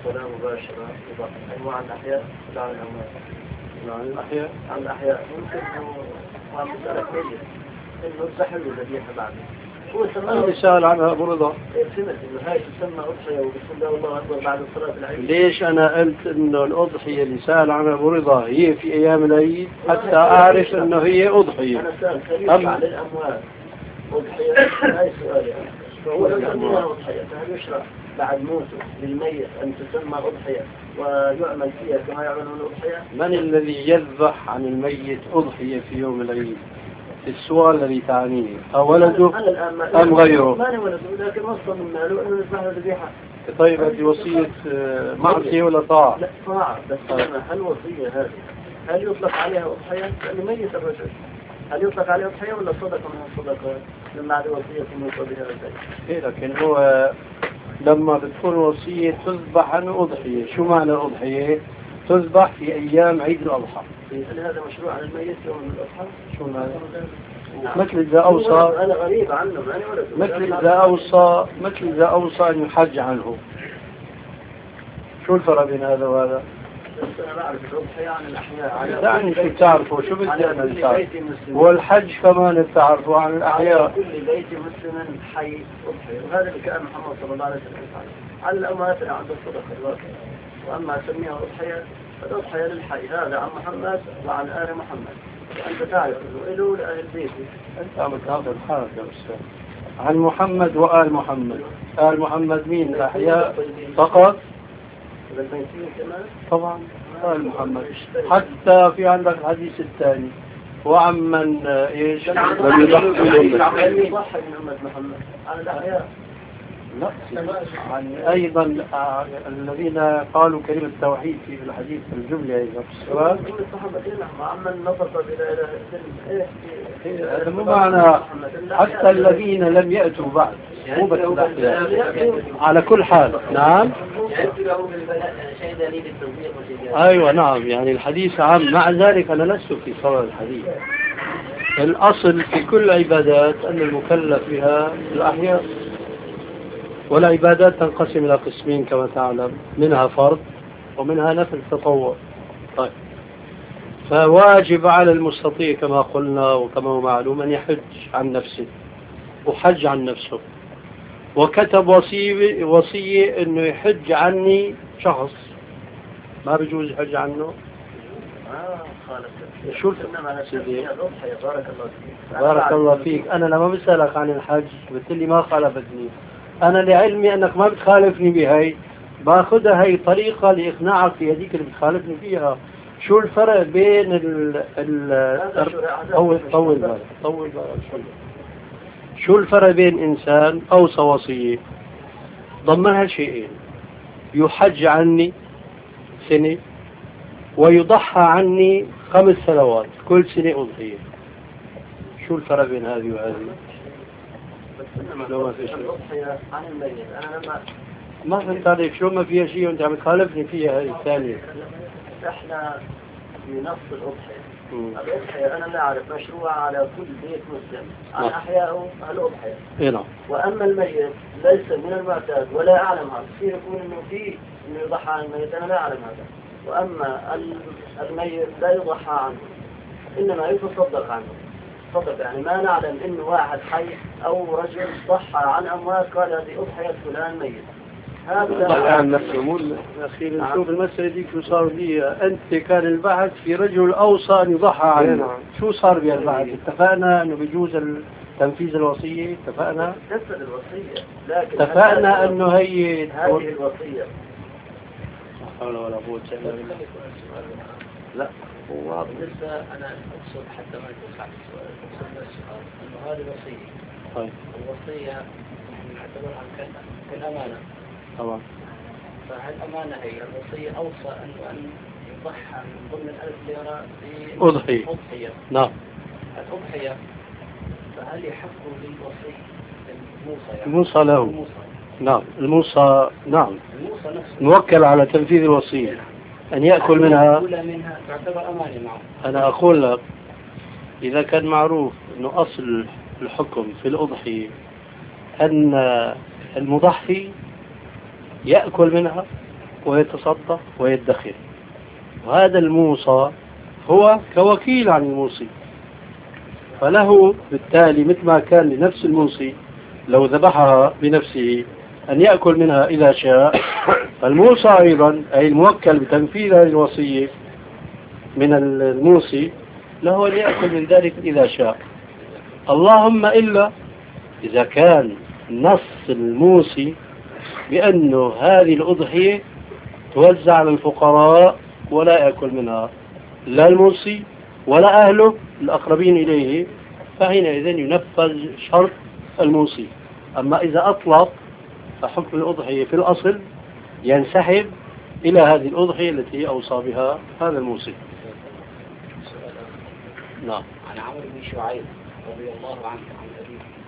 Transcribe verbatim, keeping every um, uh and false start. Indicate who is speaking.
Speaker 1: الصلاة مباشرة أنواع الأحياء لا عن الأموات.
Speaker 2: عن الأحياء
Speaker 1: عن الأحياء ممكن إنه ما مسألة كويس إنه تزحل الذبيحة بعد. هو
Speaker 2: اللي سأل عنها أبو رضا.
Speaker 1: فهمت إنه هاي تسمى أضحية وبسم الله والله أكبر بعد الصلاة العيد.
Speaker 2: ليش أنا قلت إنه الأضحية اللي سأل عنها أبو رضا هي في أيام العيد حتى أعرف إنه هي أضحية.
Speaker 1: أنا سأل هل يشرع للأموات أضحية؟ هاي سؤالي أنا. فهو لو سميها أضحية فهل يشرع بعد موته للميت أن تسمى أضحية ويعمل فيها كما يعملون الأضحية؟
Speaker 2: من الذي يذبح عن الميت أضحية في يوم العيد؟ السؤال الذي تعنيه ولده أم غيره؟
Speaker 1: ما أنا ولده لكن وصل من ماله أنه يذبح له ذبيحة.
Speaker 2: طيب هذه وصية معصية ولا طاعة؟
Speaker 1: لا طاعة بس أنا هل وصية هذه هل يطلق عليها أضحية؟ لأنه ميت الرجل هل يطلق عليها أضحية ولا صدقة من الصدقات؟ لما عاد وصية من صدقها الزي.
Speaker 2: إيه لكن هو لما بتكون وصية تذبح عن أضحية، شو معنى الأضحية؟ تذبح في أيام عيد الأضحى.
Speaker 1: هل هذا مشروع على الميت يوم الأضحى؟
Speaker 2: شو معنى؟ مثل إذا أوصى
Speaker 1: أنا غريب عنه أنا ولد
Speaker 2: مثل إذا أوصى مثل إذا أوصى أن يحج عنه. شو الفرق بين هذا وهذا؟
Speaker 1: بس أنا بعرف الأضحية عن الأحياء.
Speaker 2: دعني شو تعرفوا شو بدي أنا نتعرف؟ والحج كمان تعرفوا عن الأحياء.
Speaker 1: كل بيت مسلم حي أضحية وهذا اللي كان محمد صلى الله عليه وسلم يفعل. على الأموات عند الصدقة الواقعة. وأما سميها أضحية فالأضحية للحي هذا عن محمد وعن آل محمد. أنت تعرف إنه إله لأهل بيته.
Speaker 2: أنت عم تاخذ حالك يا أستاذ. عن محمد وآل محمد. آل محمد مين؟ الأحياء فقط؟
Speaker 1: والميتين كمان؟
Speaker 2: طبعا آل محمد. حتى في عندك الحديث الثاني وعمن إيش؟
Speaker 1: لم يضحي من أمة محمد عن الأحياء.
Speaker 2: لا عن أيضا الذين قالوا كلمة التوحيد في الحديث الجملة أيضا في السؤال.
Speaker 1: وعمن نطق بلا إله إلا الله.
Speaker 2: هذا مو معنى حتى الذين لم يأتوا بعد مو بس على كل حال. نعم أيوة نعم يعني الحديث عام. مع ذلك أنا لست في صدد الحديث. الأصل في كل عبادات أن المكلف بها الأحياء. والعبادات تنقسم إلى قسمين كما تعلم منها فرض ومنها نفل تطوع. طيب فواجب على المستطيع كما قلنا وكما هو معلوم أن يحج عن نفسه وحج عن نفسه وكتب وصية وصية أنه يحج عني شخص ما بيجوز يحج عنه. شو الفرق؟ بارك الله فيك. أنا لما بسألك عن الحج بتقول ما خالفتني. أنا لعلمي أنك ما بتخالفني بهاي باخذها هاي طريقة لإقناعك في هذيك اللي بتخالفني فيها. شو الفرق بين ال ال طول طول بالك طول بالك شو الفرق بين إنسان أوصى وصية ضمنها شيئين يحج عني سنة ويضحى عني خمس سنوات كل سنة أضحية؟ شو الفرق بين هذه وهذه؟ لو ما في شيء
Speaker 1: عن الميت أنا لما
Speaker 2: ما فهمت عليك. شو ما فيها شيء وأنت عم تخالفني فيها هذه الثانية؟
Speaker 1: إحنا في نص الأضحية. الأضحية أنا لا أعرف مشروع على كل بيت مسلم عن أحياء الأضحية.
Speaker 2: إيه نعم.
Speaker 1: وأما الميت ليس من المعتاد ولا أعلم هذا. يصير يكون إنه فيه إنه يضحى عن الميت أنا لا أعلم هذا. وأما الميت لا يضحى عنه إنما يتصدق عنه. صدق يعني ما نعلم إنه واحد حي أو رجل ضحى عن أموات قال هذه أضحية فلان ميت.
Speaker 2: ضحى عن نفسه. مو أخيرا نشوف المسألة دي شو صار بيها. أنت كان البحث في رجل أوصى أن يضحى عنه. شو صار بها البحث؟ اتفقنا إنه بيجوز تنفيذ الوصية. اتفقنا.
Speaker 1: تنفذ الوصية. لكن
Speaker 2: اتفقنا إنه هي
Speaker 1: هذه الوصية.
Speaker 2: لا حول ولا قوة إلا بالله. لا
Speaker 1: هو بالنسبة أنا أقصد حتى ما يتوقع السؤال أقصد السؤال إنه هذه وصية.
Speaker 2: طيب
Speaker 1: الوصية نعتبرها كالأمانة.
Speaker 2: طبعا.
Speaker 1: فهل أمانة هي الوصية أوصى أنه أن يضحى من ضمن الألف ليرة
Speaker 2: أضحية.
Speaker 1: أضحية.
Speaker 2: نعم.
Speaker 1: الأضحية فهل يحق للوصي الموصى يعني؟
Speaker 2: الموصى له.
Speaker 1: الموصى.
Speaker 2: نعم الموصى. نعم.
Speaker 1: الموصى نفسه.
Speaker 2: موكل على تنفيذ الوصية أن يأكل منها.
Speaker 1: منها تعتبر أمانة معه.
Speaker 2: أنا أقول لك إذا كان معروف أنه أصل الحكم في الأضحية أن المضحي يأكل منها ويتصدق ويدخر، وهذا الموصى هو كوكيل عن الموصي، فله بالتالي مثل ما كان لنفس الموصي لو ذبحها بنفسه أن يأكل منها إذا شاء، فالموصى أيضا أي الموكل بتنفيذ هذه الوصية من الموصي له أن يأكل من ذلك إذا شاء. اللهم إلا إذا كان نص الموصي بأنه هذه الأضحية توزع على الفقراء ولا يأكل منها لا الموصي ولا أهله الأقربين إليه، فحينئذ ينفذ شرط الموصي. أما إذا أطلق فحكم الأضحية في الأصل ينسحب إلى هذه الأضحية التي أوصى بها هذا الموصي. نعم.
Speaker 3: عن عمرو بن شعيب رضي الله عنه عن أبيه